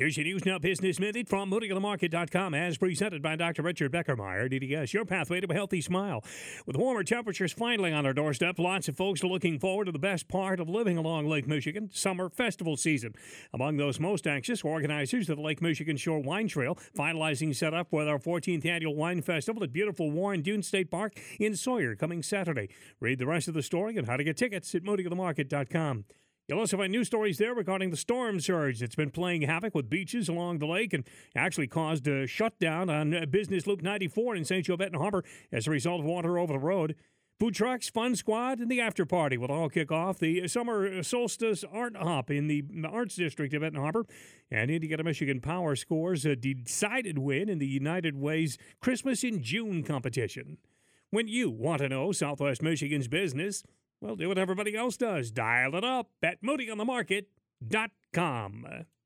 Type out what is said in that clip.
Here's your News Now Business Minute from MoodyOnTheMarket.com, as presented by Dr. Richard Beckermeyer, DDS, your pathway to a healthy smile. With warmer temperatures finally on our doorstep, lots of folks are looking forward to the best part of living along Lake Michigan, summer festival season. Among those most anxious, organizers of the Lake Michigan Shore Wine Trail, finalizing setup with our 14th annual wine festival at beautiful Warren Dunes State Park in Sawyer coming Saturday. Read the rest of the story and how to get tickets at MoodyOnTheMarket.com. You'll also find news stories there regarding the storm surge that's been playing havoc with beaches along the lake and actually caused a shutdown on Business Loop 94 in St. Joe Benton Harbor as a result of water over the road. Food trucks, fun squad, and the after party will all kick off the summer solstice art hop in the Arts District of Benton Harbor. And Indiana Michigan Power scores a decided win in the United Way's Christmas in June competition. When you want to know Southwest Michigan's business, well, do what everybody else does. Dial it up at MoodyOnTheMarket.com.